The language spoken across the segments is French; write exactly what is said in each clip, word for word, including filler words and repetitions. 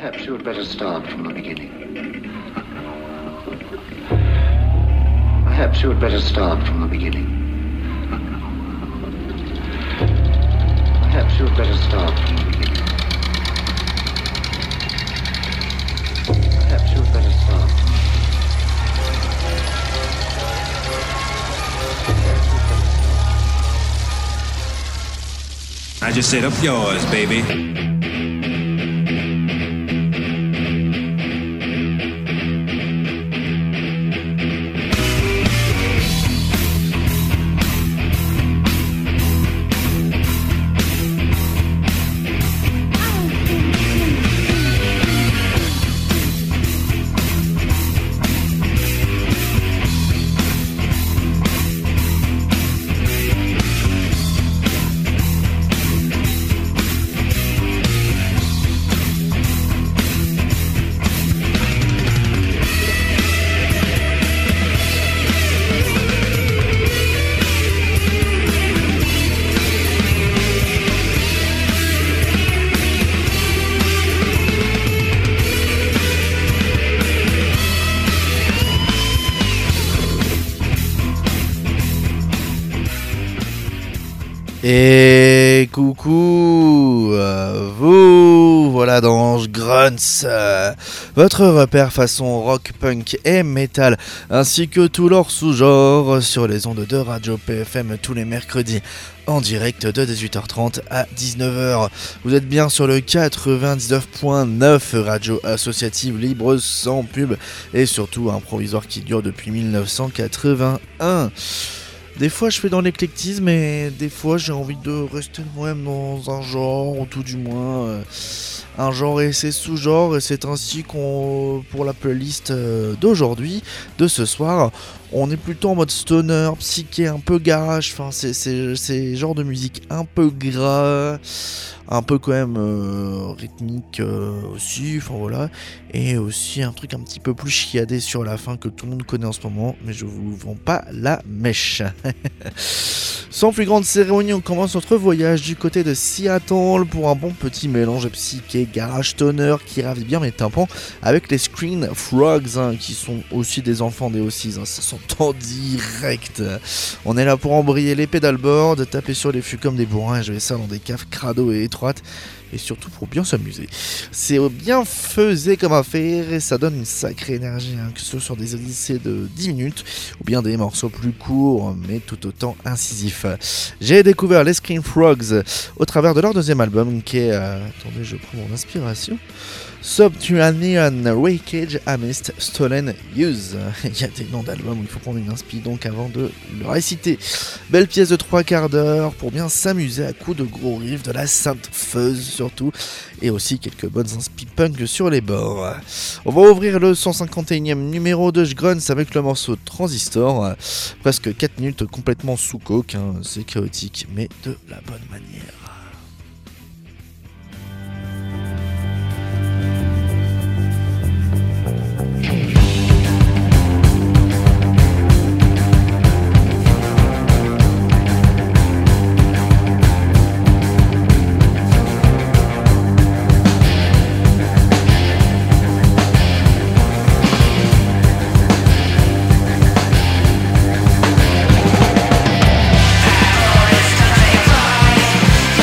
Perhaps you had better start from the beginning. Perhaps you had better start from the beginning. Perhaps you had better start from the beginning. Perhaps you had better start. I just said up yours, baby. Et coucou, euh, vous, voilà dans Grunts, euh, votre repère façon rock, punk et metal, ainsi que tout leur sous-genre sur les ondes de Radio P F M tous les mercredis en direct de dix-huit heures trente à dix-neuf heures. Vous êtes bien sur le quatre-vingt-dix-neuf point neuf, radio associative libre sans pub et surtout un provisoire qui dure depuis dix-neuf cent quatre-vingt-un. Des fois je fais dans l'éclectisme et des fois j'ai envie de rester moi-même dans un genre, ou tout du moins euh, un genre et ses sous-genres, et c'est ainsi qu'on, pour la playlist euh, d'aujourd'hui, de ce soir, on est plutôt en mode stoner, psyché, un peu garage, enfin c'est, c'est, c'est genre de musique un peu gras, un peu quand même euh, rythmique euh, aussi, enfin voilà, et aussi un truc un petit peu plus chiadé sur la fin que tout le monde connaît en ce moment, mais je vous vends pas la mèche. Sans plus grande cérémonie, on commence notre voyage du côté de Seattle pour un bon petit mélange psyché, garage, stoner qui ravit bien mes tympans avec les Screen Frogs, hein, qui sont aussi des enfants des O six, hein, ça sont en direct. On est là pour embrayer les pédalboards, taper sur les fûts comme des bourrins et jouer ça dans des caves crado et étroites, et surtout pour bien s'amuser. C'est bien faisé comme affaire et ça donne une sacrée énergie, hein, que ce soit sur des odyssées de dix minutes ou bien des morceaux plus courts mais tout autant incisifs. J'ai découvert les Screen Frogs au travers de leur deuxième album qui est... Euh, attendez, je prends mon inspiration. Subterranean Wreckage Amidst Stolen Use. Il y a des noms d'albums où il faut prendre une inspi donc avant de le réciter. Belle pièce de trois quarts d'heure pour bien s'amuser à coups de gros riffs, de la sainte fuzz surtout, et aussi quelques bonnes inspi punk sur les bords. On va ouvrir le cent cinquante et unième numéro de Grunts avec le morceau Transistor. Presque quatre minutes complètement sous coke, hein. C'est chaotique mais de la bonne manière. Boys, do they cry?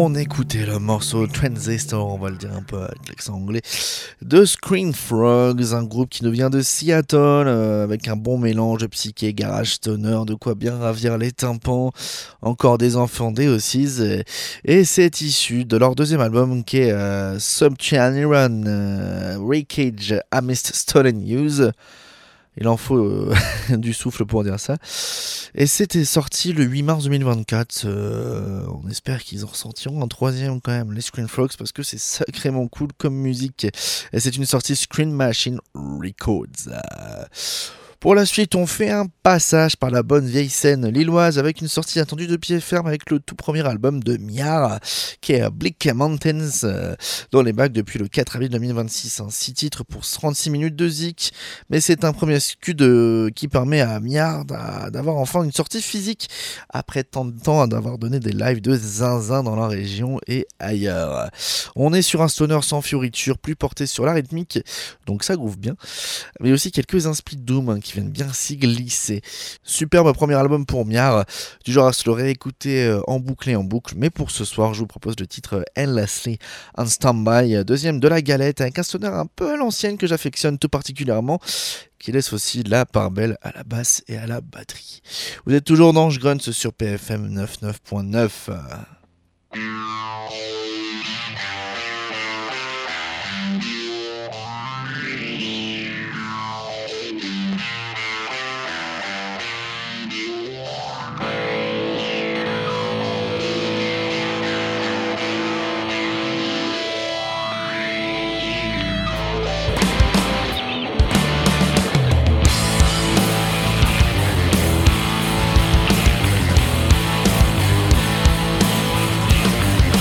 On écoutait le morceau Transistor, on va le dire un peu avec l'accent anglais, de Scream Frogs, un groupe qui nous vient de Seattle, euh, avec un bon mélange de psyché, garage, stoner, de quoi bien ravir les tympans, encore des enfants des Ossies, et, et c'est issu de leur deuxième album qui est euh, Subterranean euh, Wreckage Amidst Stolen News. Il en faut euh, du souffle pour dire ça. Et c'était sorti le huit mars deux mille vingt-quatre. Euh, on espère qu'ils en ressortiront un troisième quand même, les Scream Frogs, parce que c'est sacrément cool comme musique. Et c'est une sortie Scream Machine Records. Euh, Pour la suite, on fait un passage par la bonne vieille scène lilloise avec une sortie attendue de pied ferme avec le tout premier album de Miar, qui est Bleak Mountains, euh, dans les bacs depuis le quatre avril deux mille vingt-six. Hein. six titres pour trente-six minutes de zik, mais c'est un premier scud de... qui permet à Miar d'avoir enfin une sortie physique après tant de temps d'avoir donné des lives de zinzin dans la région et ailleurs. On est sur un stoner sans fioriture, plus porté sur la rythmique, donc ça groove bien, mais aussi quelques inspi doom hein, qui viennent bien s'y glisser. Superbe premier album pour Miar, du genre à se le réécouter euh, en boucle et en boucle, mais pour ce soir je vous propose le titre Endlessly on Standby, deuxième de la galette, avec un stoner un peu à l'ancienne que j'affectionne tout particulièrement, qui laisse aussi la part belle à la basse et à la batterie. Vous êtes toujours dans Grunts sur P F M quatre-vingt-neuf point neuf. We'll be right back.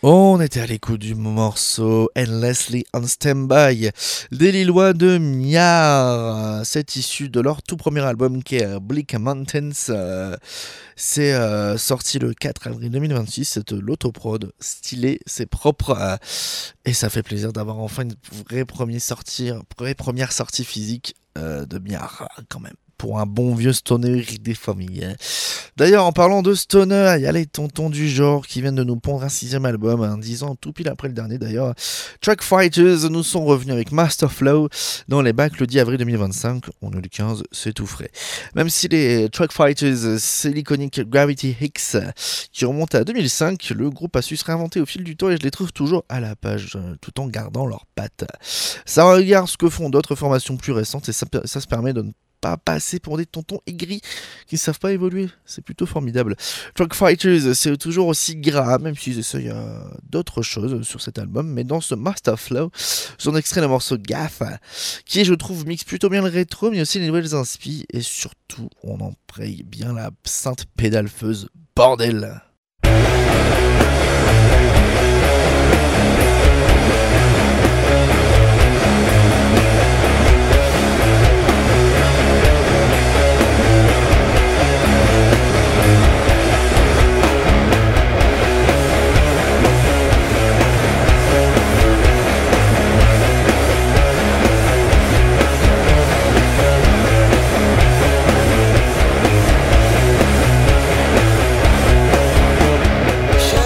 On était à l'écoute du morceau Endlessly on Standby des Lillois de Miard. C'est issu de leur tout premier album qui est Bleak Mountains. Euh, c'est euh, sorti le quatre avril deux mille vingt-six. C'est de l'autoprod stylé, c'est propre. Euh, et ça fait plaisir d'avoir enfin une vraie première sortie, vraie première sortie physique euh, de Miard quand même. Pour un bon vieux stoner des familles. D'ailleurs, en parlant de stoner, il y a les tontons du genre qui viennent de nous pondre un sixième album, hein, dix ans tout pile après le dernier d'ailleurs. Track Fighters nous sont revenus avec Master Flow dans les bacs le dix avril deux mille vingt-cinq. On est le quinze, c'est tout frais. Même si les Track Fighters, c'est l'iconique Gravity Hicks qui remonte à deux mille cinq, le groupe a su se réinventer au fil du temps et je les trouve toujours à la page, tout en gardant leurs pattes. Ça regarde ce que font d'autres formations plus récentes et ça, ça se permet de ne pas passer pour des tontons aigris qui ne savent pas évoluer, c'est plutôt formidable. Truck Fighters, c'est toujours aussi gras, même s'ils essayent euh, d'autres choses sur cet album, mais dans ce Master Flow, j'en extrait le morceau Gaff, qui je trouve mixe plutôt bien le rétro, mais aussi les nouvelles inspi, et surtout, on empraye bien la sainte pédalefeuse, bordel. Shut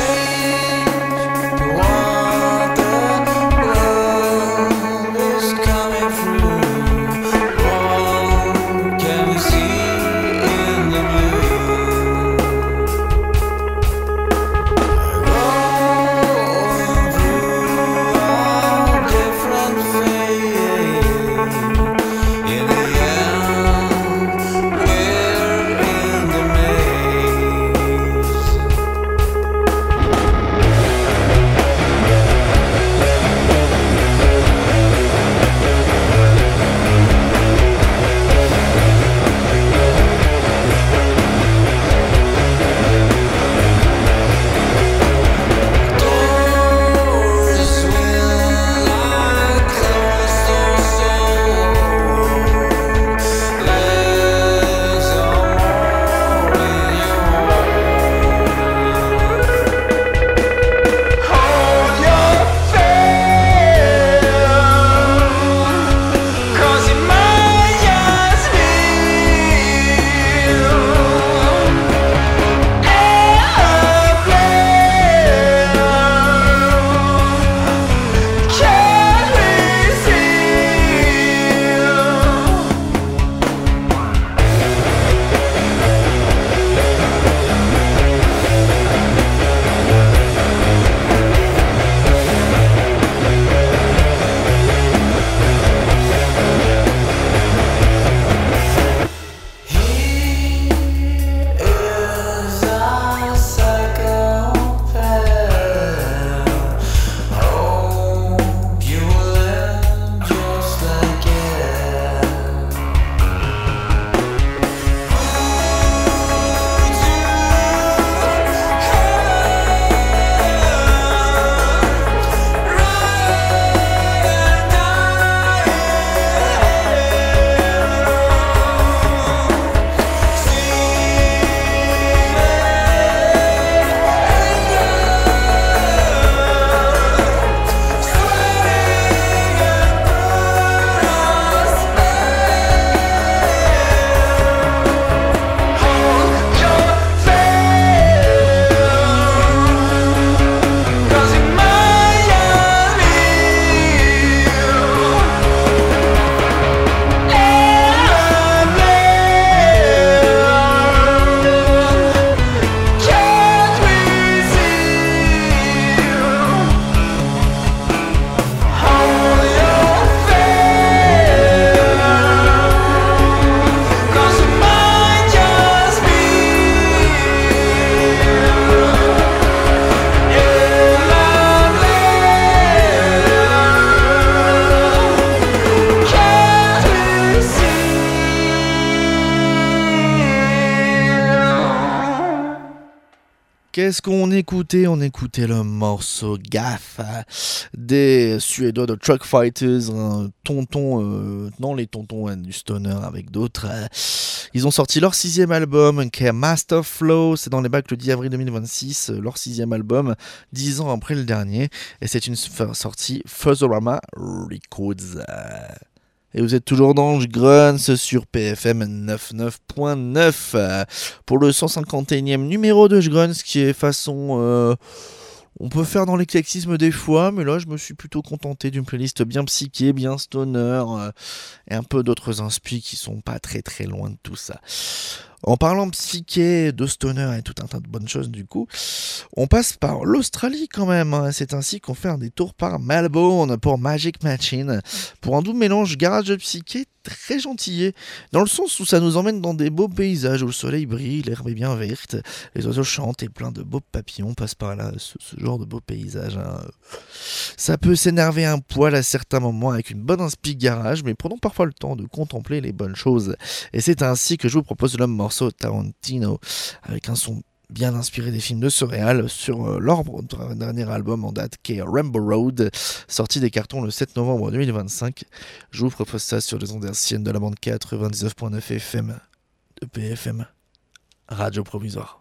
Qu'est-ce qu'on écoutait? On écoutait le morceau Gaffe des Suédois de Truck Fighters, un tonton, euh, non les tontons hein, du stoner avec d'autres. Euh, ils ont sorti leur sixième album qui est Master Flow, c'est dans les bacs le dix avril deux mille vingt-six, leur sixième album, dix ans après le dernier, et c'est une sortie Fuzzorama Records. Et vous êtes toujours dans Grunts sur P F M quatre-vingt-dix-neuf point neuf pour le cent cinquante et unième numéro de Grunts qui est façon... Euh, on peut faire dans l'éclectisme des fois, mais là je me suis plutôt contenté d'une playlist bien psyché, bien stoner euh, et un peu d'autres inspi qui sont pas très très loin de tout ça. En parlant psyché, de stoner et tout un tas de bonnes choses du coup, on passe par l'Australie quand même. Hein. C'est ainsi qu'on fait un détour par Melbourne pour Magic Machine, pour un doux mélange garage de psyché très gentillé, dans le sens où ça nous emmène dans des beaux paysages où le soleil brille, l'herbe est bien verte, les oiseaux chantent et plein de beaux papillons passent par là, ce, ce genre de beaux paysages. Hein. Ça peut s'énerver un poil à certains moments avec une bonne inspi garage, mais prenons parfois le temps de contempler les bonnes choses. Et c'est ainsi que je vous propose le morceau Tarantino, avec un son bien inspiré des films de surréal sur euh, leur dernier album en date qui est Rainbow Road, sorti des cartons le sept novembre deux mille vingt-cinq. Je vous propose ça sur les ondes hertziennes de la bande quatre-vingt-dix-neuf point neuf F M de P F M, Radio Provisoire.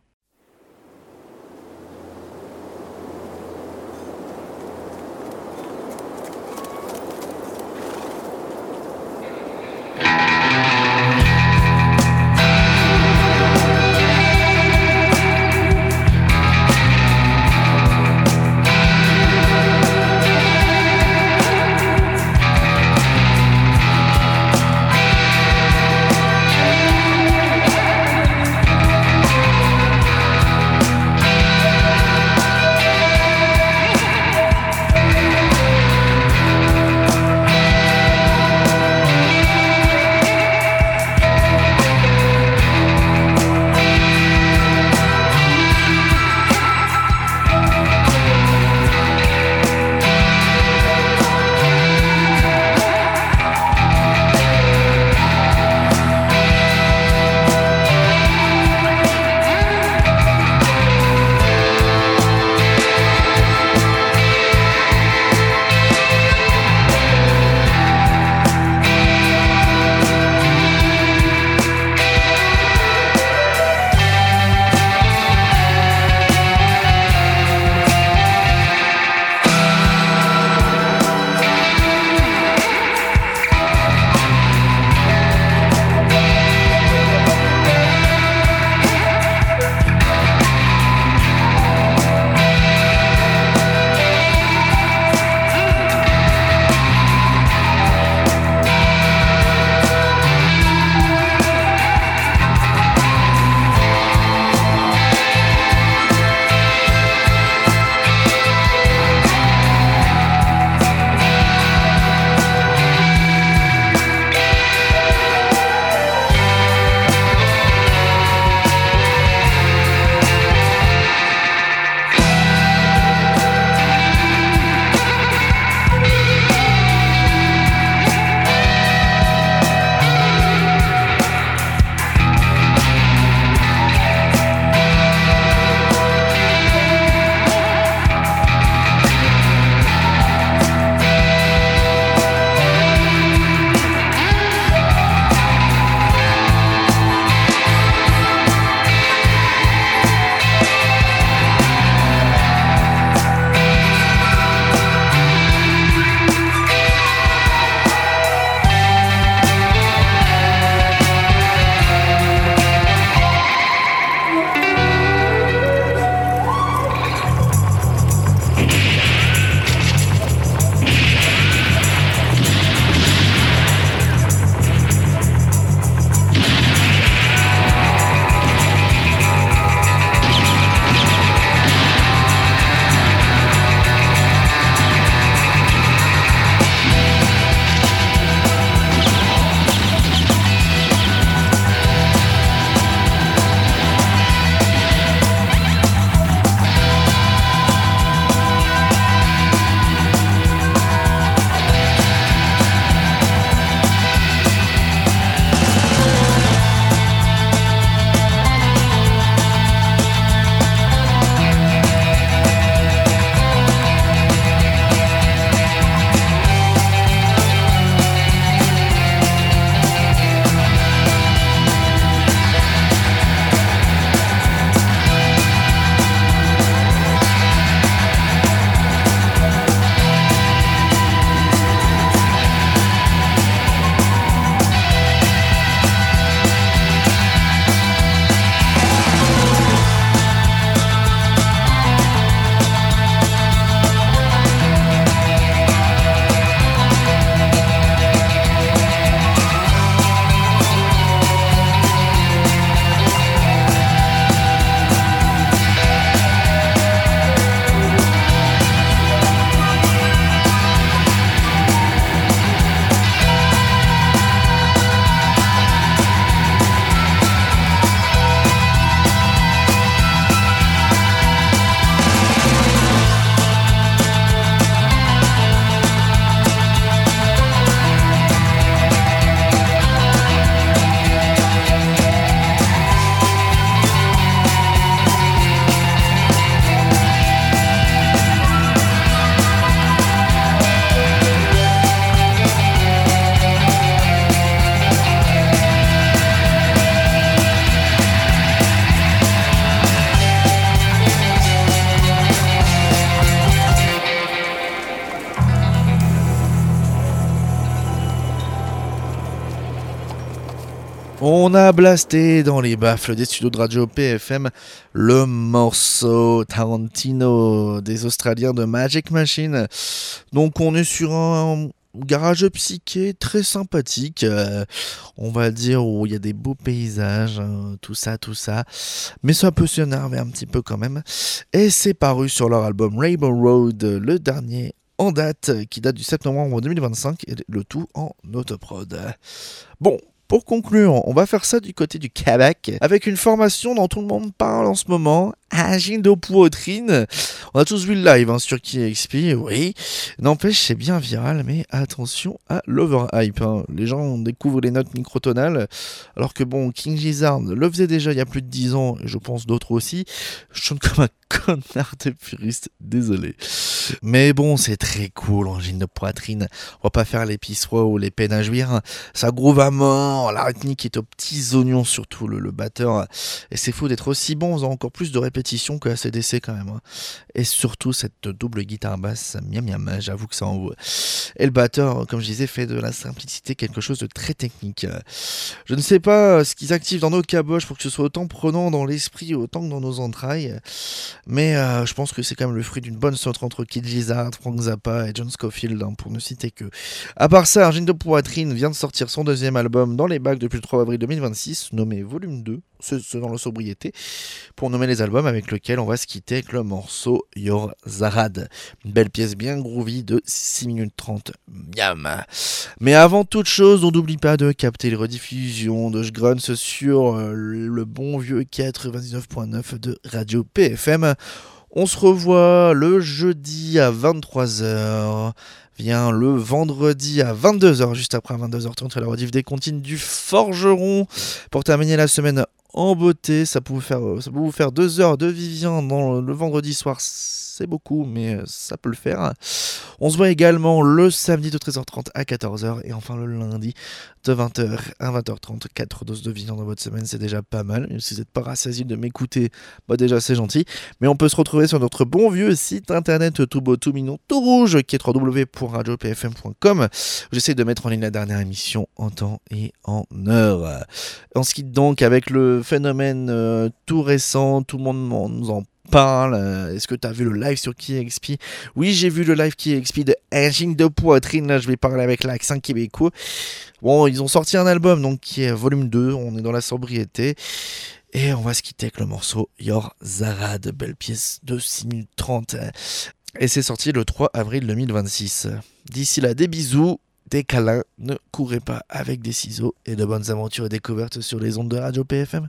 Thank On a blasté dans les baffles des studios de Radio P F M le morceau Tarantino des Australiens de Magic Machine. Donc on est sur un garage psyché très sympathique, euh, on va dire, où il y a des beaux paysages, hein, tout ça, tout ça. Mais ça peut s'énerver un petit peu quand même. Et c'est paru sur leur album Rainbow Road, le dernier en date, qui date du sept novembre deux mille vingt-cinq, et le tout en autoprod. Bon. Pour conclure, on va faire ça du côté du Québec, avec une formation dont tout le monde parle en ce moment, Agile de Poitrine. On a tous vu le live hein, sur K X P, oui. N'empêche, c'est bien viral, mais attention à l'overhype. Hein. Les gens découvrent les notes microtonales, alors que bon, King Gizzard le faisait déjà il y a plus de dix ans, et je pense d'autres aussi. Je chante comme un connard de puriste, désolé. Mais bon, c'est très cool, Angine de Poitrine. On va pas faire l'épicerie ou les peines à jouir. Ça groove à mort, la rythmique est aux petits oignons, surtout le, le batteur. Et c'est fou d'être aussi bon en faisant encore plus de répétitions que A C D C quand même. Et surtout cette double guitare basse, miam miam, j'avoue que ça en vaut. Et le batteur, comme je disais, fait de la simplicité quelque chose de très technique. Je ne sais pas ce qu'ils activent dans nos caboches pour que ce soit autant prenant dans l'esprit autant que dans nos entrailles. Mais euh, je pense que c'est quand même le fruit d'une bonne sorte entre Kid Gizzard, Frank Zappa et John Scofield, hein, pour ne citer que. À part ça, Angine de Poitrine vient de sortir son deuxième album dans les bacs depuis le trois avril deux mille vingt-six, nommé Volume deux, ce, ce dans la sobriété, pour nommer les albums avec lequel on va se quitter avec le morceau Your Zarad. Une belle pièce bien groovy de six minutes trente. Miam. Mais avant toute chose, on n'oublie pas de capter les rediffusions de Grunts sur euh, le bon vieux quatre-vingt-dix-neuf virgule neuf de Radio P F M. On se revoit le jeudi à vingt-trois heures, vient le vendredi à vingt-deux heures, juste après vingt-deux heures trente, la rediff des comptines du Forgeron, pour terminer la semaine en beauté. Ça peut vous faire, ça peut vous faire deux heures de Vivien dans le vendredi soir, c'est beaucoup, mais ça peut le faire. On se voit également le samedi de treize heures trente à quatorze heures, et enfin le lundi de vingt heures à vingt heures trente. quatre doses de Vivien dans votre semaine, c'est déjà pas mal. Même si vous n'êtes pas rassasié de m'écouter, bah déjà c'est gentil. Mais on peut se retrouver sur notre bon vieux site internet tout beau, tout mignon, tout rouge, qui est w w w point radio p f m point com. J'essaie de mettre en ligne la dernière émission en temps et en heure. On se quitte donc avec le phénomène euh, tout récent, tout le monde nous en parle. Est-ce que tu as vu le live sur K X P? Oui, j'ai vu le live K X P de Angine de Poitrine. Là, je vais parler avec l'accent québécois. Bon, ils ont sorti un album donc qui est volume deux. On est dans la sobriété. Et on va se quitter avec le morceau Your Zarad, belle pièce de six minutes trente. Et c'est sorti le trois avril deux mille vingt-six. D'ici là, des bisous, des câlins. Ne courez pas avec des ciseaux. Et de bonnes aventures et découvertes sur les ondes de Radio P F M.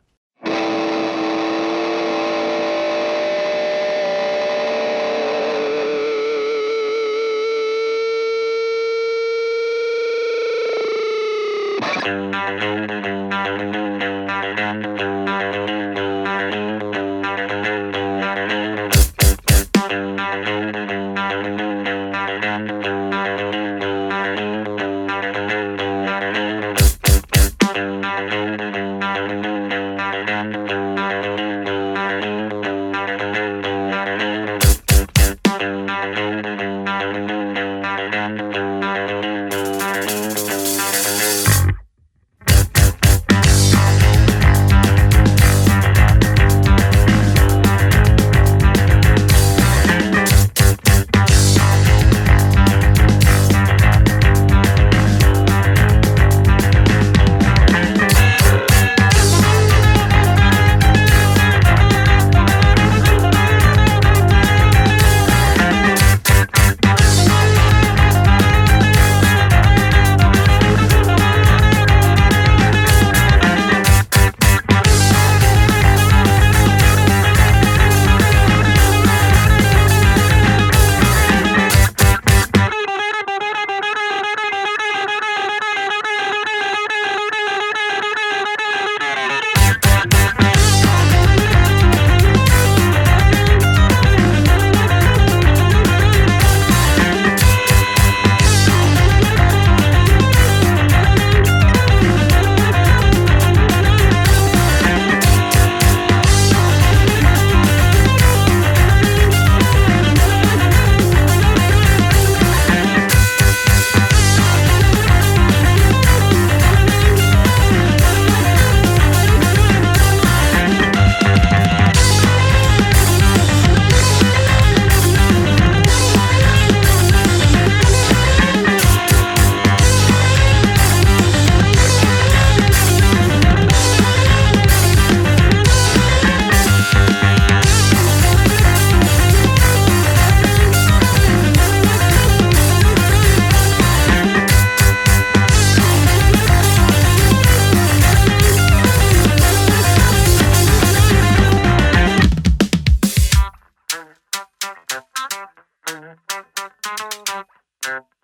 Thank you.